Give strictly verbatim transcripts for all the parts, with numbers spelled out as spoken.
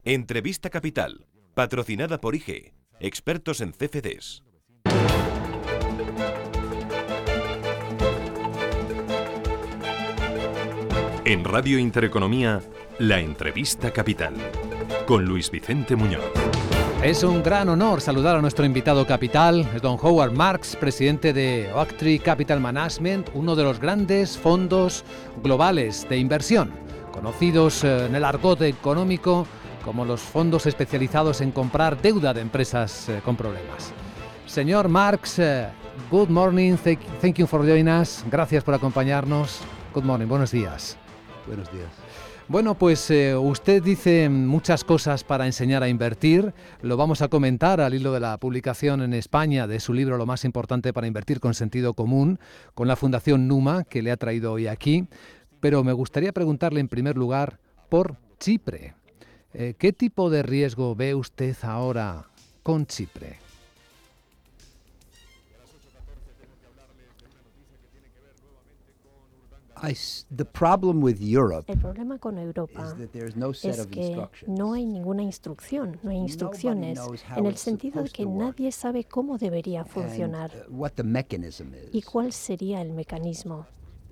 Entrevista Capital, patrocinada por I G, expertos en C F Ds. En Radio Intereconomía, la Entrevista Capital, con Luis Vicente Muñoz. Es un gran honor saludar a nuestro invitado capital, es don Howard Marks, presidente de Oaktree Capital Management, uno de los grandes fondos globales de inversión, conocidos en el argot económico como los fondos especializados en comprar deuda de empresas eh, con problemas. Señor Marks, eh, good morning, thank, thank you for joining us, gracias por acompañarnos. Good morning, buenos días. Buenos días. Bueno, pues eh, usted dice muchas cosas para enseñar a invertir. Lo vamos a comentar al hilo de la publicación en España de su libro Lo más importante para invertir con sentido común, con la Fundación Numa, que le ha traído hoy aquí. Pero me gustaría preguntarle en primer lugar por Chipre. Eh, ¿Qué tipo de riesgo ve usted ahora con Chipre? I, the problem with Europe El problema con Europa no es que no hay ninguna instrucción, no hay instrucciones, en el sentido de que nadie sabe cómo debería funcionar y cuál sería el mecanismo.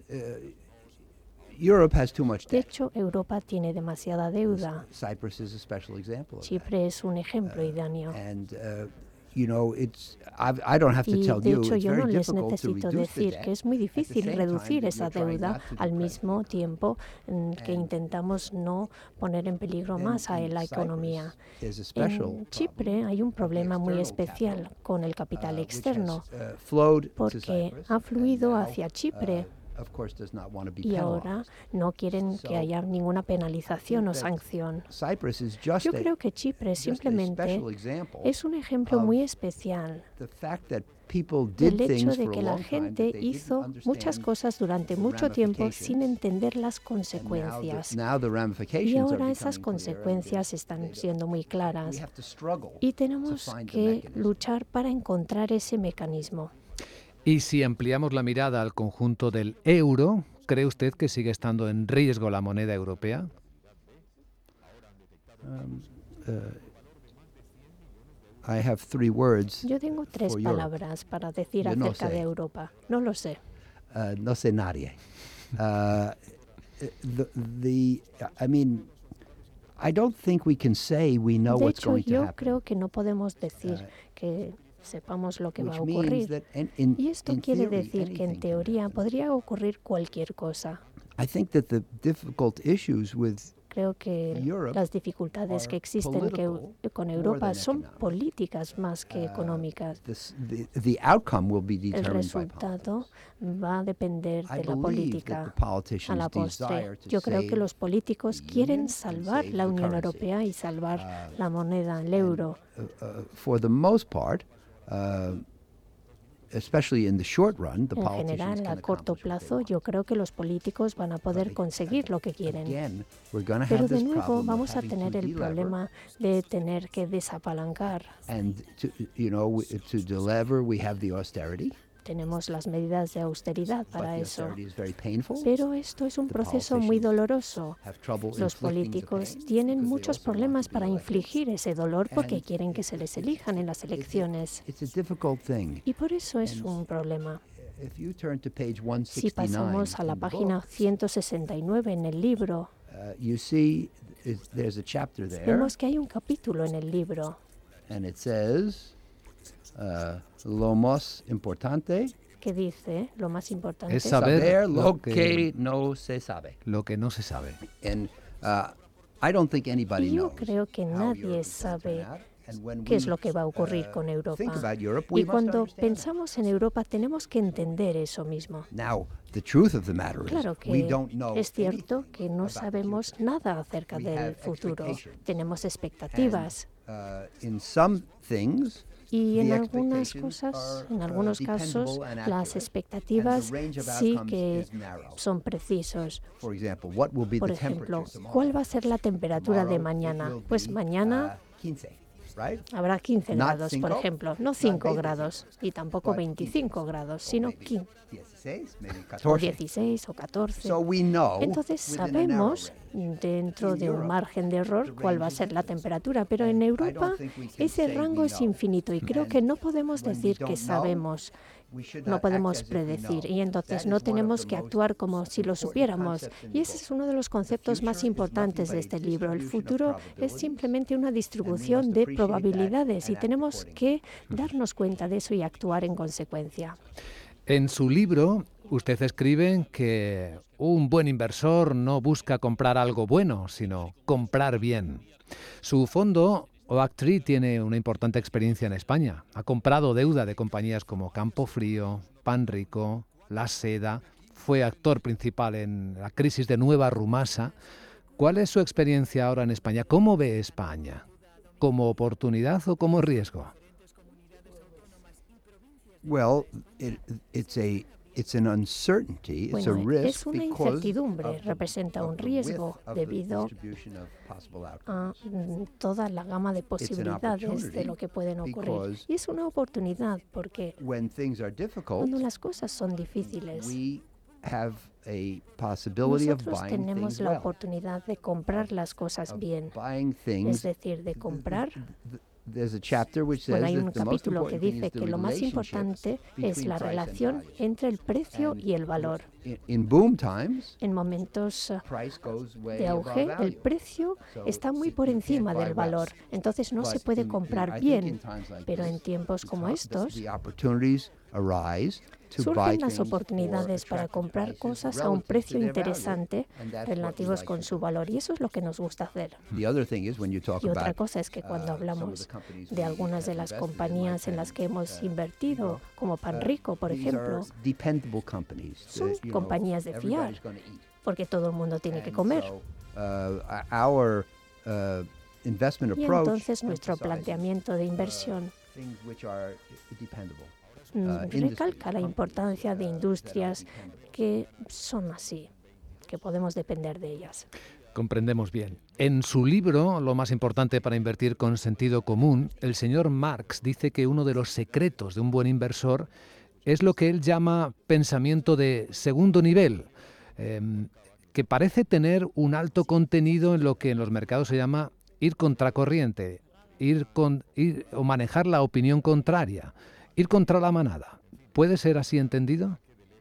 De hecho, Europa tiene demasiada deuda. Chipre es un ejemplo idóneo. You know, it's, I don't have to y tell de you, hecho it's yo very no les difficult to necesito reduce decir the debt que es muy difícil at the same reducir time esa that you're trying deuda not to al depress mismo tiempo en que intentamos no poner en peligro más a la economía. En Chipre hay un problema muy especial con el capital externo porque ha fluido hacia Chipre y ahora no quieren que haya ninguna penalización o sanción. Yo creo que Chipre simplemente es un ejemplo muy especial del hecho de que la gente hizo muchas cosas durante mucho tiempo sin entender las consecuencias. Y ahora esas consecuencias están siendo muy claras y tenemos que luchar para encontrar ese mecanismo. Y si ampliamos la mirada al conjunto del euro, ¿cree usted que sigue estando en riesgo la moneda europea? Um, uh, I have three words Yo tengo tres for palabras Europe. para decir Yo no acerca sé. de Europa. No lo sé. Uh, no sé nadie. Uh, the, the, I mean, I don't think we can say we know De what's hecho, going to yo happen. creo que no podemos decir Uh, que sepamos lo que va a which means ocurrir. that in, in, Y esto in quiere theory, decir que en anything can teoría happen. podría ocurrir cualquier cosa. I think that the difficult issues with Creo que Europe las dificultades que existen que, political con more Europa than son economic. políticas más que Uh, económicas. this, the, the outcome will be El determined by resultado va a depender I de la believe that política. the A politicians la desire postre, to yo creo que save los políticos the quieren union and salvar save la the Unión currency. Europea y salvar Uh, la moneda, el euro. Uh, uh, for the most part, uh, especially in the short run, the En politicians general, can a corto accomplish what they plazo, want. yo creo que los políticos van a poder But conseguir lo que quieren. Again, we're going to Pero have de this nuevo problem of vamos a having tener to el delever, problema de tener que desapalancar. and to, you know, we- to delever, we have the austerity. Tenemos las medidas de austeridad But para the eso. austerity is very painful. Pero esto es un The proceso muy politicians doloroso. have trouble Los inflicting the políticos pain tienen because they muchos also want problemas to be para elected. infligir ese dolor porque And quieren que se les elijan en las It's a- elecciones. It's a difficult thing. Y por eso es And un problema. If you turn to page one Si sixty-nine pasamos a la in the página book, ciento sesenta y nueve en el libro, uh, you see is, there's a chapter there, vemos que hay un capítulo en el libro and it says, uh, lo más importante, que dice, lo más importante, Es saber saber lo lo que- que no se sabe. Lo que no se sabe. And uh, I don't think anybody Y yo knows creo que how nadie Europe is gonna sabe turn out. And when qué es we, lo que va a ocurrir uh, con Europa. think about Europe, we Y must cuando understand that. pensamos en Europa tenemos que entender eso mismo. Now, the truth of the matter is, Claro we que don't know es cierto anything que no about the sabemos future. nada acerca We del have futuro. expectations. Tenemos expectativas. Uh, in some things, Y en the algunas expectations cosas, are, en uh, algunos casos, dependable and las accurate, expectativas and the range of sí outcomes que is narrow. son precisos. For example, what will be Por the ejemplo, temperature tomorrow? ¿cuál va a ser la temperatura de Tomorrow it mañana? will Pues be, mañana uh, quince, right? habrá quince not grados, por cinco, ejemplo, no not cinco veinte, grados y tampoco but veinticinco quince. grados, Or sino maybe quince, dieciséis, maybe o catorce. dieciséis o catorce. So we know Entonces within a narrow sabemos range dentro de un margen de error cuál va a ser la temperatura, pero en Europa ese rango es infinito y creo que no podemos decir que sabemos. No podemos predecir y entonces no tenemos que actuar como si lo supiéramos. Y ese es uno de los conceptos más importantes de este libro. El futuro es simplemente una distribución de probabilidades y tenemos que darnos cuenta de eso y actuar en consecuencia. En su libro, usted escribe que un buen inversor no busca comprar algo bueno, sino comprar bien. Su fondo Oaktree tiene una importante experiencia en España. Ha comprado deuda de compañías como Campofrío, Panrico, La Seda, fue actor principal en la crisis de Nueva Rumasa. ¿Cuál es su experiencia ahora en España? ¿Cómo ve España? ¿Como oportunidad o como riesgo? Well, it, it's a It's an uncertainty, it's a Bueno, risk es una because incertidumbre, of the- representa of un the riesgo width of the debido distribution of possible outcomes. a mm, toda la gama de posibilidades de lo que pueden ocurrir. because Y es una oportunidad porque When things are difficult, cuando las cosas son difíciles, we have a possibility of nosotros buying tenemos things la well, oportunidad de comprar las cosas of bien, buying es things. decir, de comprar. There's a chapter which says Bueno, hay un that the most capítulo que important thing dice is the que lo más relationships importante es between la price and relación value. entre el precio And y el valor. In, in boom times, En momentos uh, price goes way de above auge, el value. precio So está muy you por can't encima buy del well. valor, entonces no But se puede in- in- I comprar think bien, in times like pero this, en tiempos the como top- estos the opportunities arise to buy surgen las things oportunidades for para attractive comprar prices cosas a un relative to precio their value, interesante and that's what we relativos like con to su do. valor, y eso es lo que nos gusta hacer. The other thing is when you talk Y otra about, cosa es que cuando uh, some of hablamos the companies de we algunas de have las invested in, compañías like en las que Pan- hemos uh, invertido, como Panrico, por these ejemplo, are dependable companies son that, you know, compañías de fiar, everybody's gonna eat. porque todo el mundo tiene que And comer. so, uh, our uh, investment Y approach entonces nuestro emphasizes, planteamiento de uh, inversión things which are dependable. mm, uh, industries, recalca la importancia de companies, uh, industrias that are dependable. que son así, que podemos depender de ellas. Comprendemos bien. En su libro, Lo más importante para invertir con sentido común, el señor Marx dice que uno de los secretos de un buen inversor es lo que él llama pensamiento de segundo nivel, eh, que parece tener un alto contenido en lo que en los mercados se llama ir contracorriente, ir con, ir, o manejar la opinión contraria, ir contra la manada. ¿Puede ser así entendido?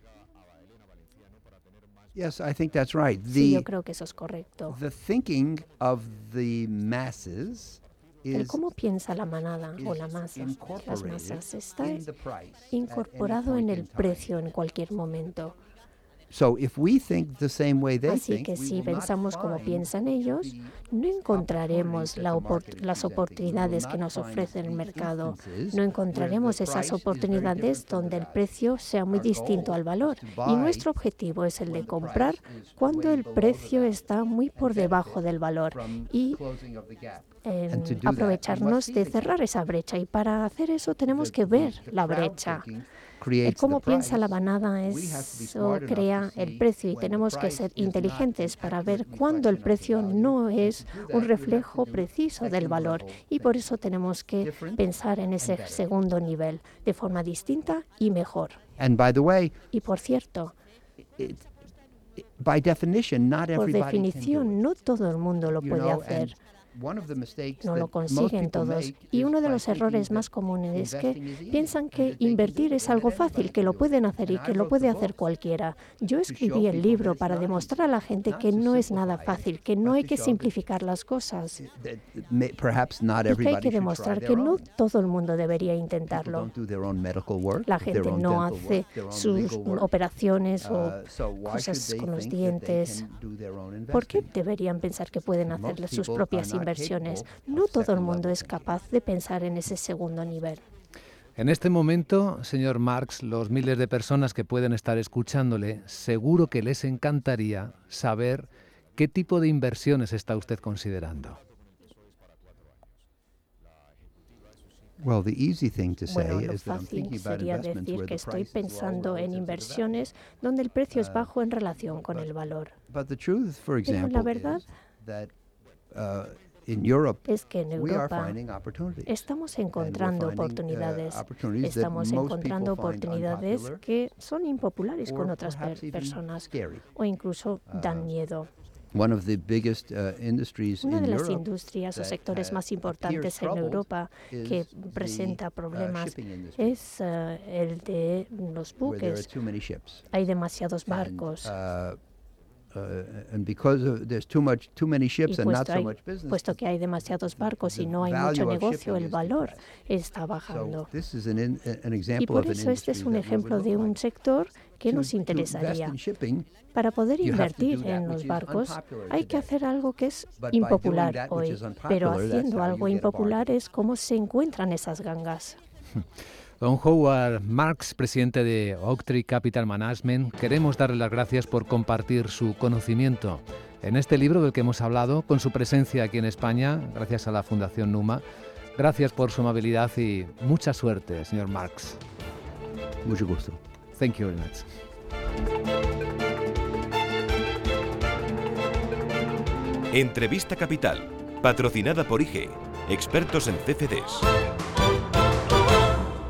Yes, I think that's right. Sí, yo The, creo que eso es correcto. the thinking of the masses El is, cómo piensa la manada o is la masa, las incorporated masas, está in the price at any incorporado en point el in time. precio en cualquier momento. So if we think the same way they Así think, que we si will not pensamos como find piensan ellos, the no encontraremos opportunities la that the opor- market is las presenting. We will oportunidades not que nos find ofrece el the mercado. instances No where encontraremos the esas price is very oportunidades different from donde the el value. precio sea muy Our distinto goal al valor. is to Y buy nuestro objetivo es el when de the comprar price is cuando way el below the precio value está muy por and debajo benefit del valor from y closing of the gap. eh, And to do that, we aprovecharnos must see de the cerrar gap. esa brecha. Y para hacer eso tenemos The- que the- ver the la crowd brecha. thinking El creates cómo the piensa la price. manada, We have to be eso smart enough crea to el see precio y when the tenemos que price ser is not inteligentes an para ver accurate cuándo el reflection of the precio value. no And es to do that, un we have reflejo to do preciso del second valor. level Y por thinking. eso tenemos que Different pensar en ese and better. segundo nivel de forma distinta y mejor. And by the way, Y por cierto, it, it, by definition, not por everybody can do definición, it. no todo el mundo lo You puede know, hacer. and one of the mistakes No lo that most consiguen people todos. make Y is uno de by los thinking errores that más comunes es que investing is easy piensan and que that they can do invertir it es and algo that fácil, anybody que lo can do it. pueden hacer y And I que lo wrote puede the hacer book cualquiera. Yo to escribí show el people libro that it's para not demostrar easy, a la gente not que to no es nada simplify it, fácil, que but no hay to que show that- simplificar las cosas that may- perhaps not y que hay everybody que should try demostrar their que no own. todo el mundo debería People intentarlo. don't do their own medical work, La their gente own no dental hace work, their own sus legal work. operaciones o Uh, so why should cosas they con los think that they dientes. can do their own ¿Por qué investing? deberían pensar que pueden Most hacerle sus people propias are not inversiones? capable No of todo el second mundo level es thinking. capaz de pensar en ese segundo nivel. En este momento, señor Marx, los miles de personas que pueden estar escuchándole, seguro que les encantaría saber qué tipo de inversiones está usted considerando. Well, the easy thing to say Bueno, lo is that I'm fácil thinking about sería investments decir where que the estoy price is low pensando en relative to the inversiones donde el precio es Uh, bajo en relación con el valor. value. But the truth, for Pero la example, verdad is that uh, in Europe Es que en we are Europa finding opportunities. estamos And we're encontrando finding, uh, oportunidades. opportunities that Estamos most encontrando people find oportunidades unpopular que son impopulares con or otras per- perhaps even personas scary. o incluso dan Uh, miedo. One of the biggest, uh, industries Una in de las Europe industrias o that, sectores uh, más importantes appears en troubled Europa is que the, presenta uh, problemas shipping industry, es uh, el de los where there are buques. too many ships. Hay demasiados And, barcos. uh, uh, and because of, there's too much, too many Y ships and not puesto, so hay, much business, puesto que hay demasiados barcos y no hay mucho negocio, el valor está bajando. so this is an in, an Y example por of an eso este es industry un that we ejemplo would de look un like. sector que To- nos to invest interesaría. in shipping, Para poder you have to do invertir that en which los is barcos unpopular hay que today. hacer algo que es But by doing impopular that which hoy, is unpopular, pero that's haciendo how you algo get a impopular bargain. es como se encuentran esas gangas. Don Howard Marks, presidente de Oaktree Capital Management, queremos darle las gracias por compartir su conocimiento en este libro del que hemos hablado, con su presencia aquí en España, gracias a la Fundación Numa. Gracias por su amabilidad y mucha suerte, señor Marks. Mucho gusto. Thank you very much. Entrevista Capital, patrocinada por I G E, expertos en C F Ds.